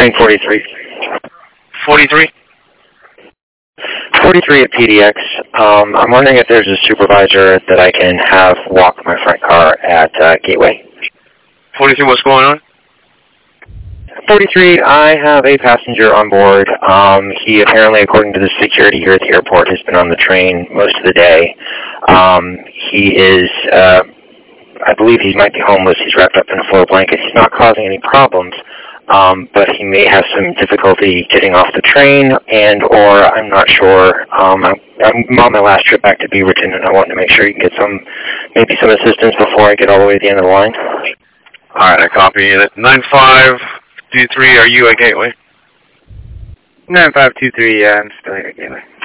train 43. 43? 43 at PDX. I'm wondering if there's a supervisor that I can have walk my front car at Gateway. 43, what's going on? 43, I have a passenger on board. He apparently, according to the security here at the airport, has been on the train most of the day. He is, I believe he might be homeless. He's wrapped up in a floor blanket. He's not causing any problems, but he may have some difficulty getting off the train, and or I'm not sure. I'm on my last trip back to Beaverton, and I want to make sure you can get maybe some assistance before I get all the way to the end of the line. All right, I copy it. 9523, are you at Gateway? 9523, yeah, I'm still here at Gateway.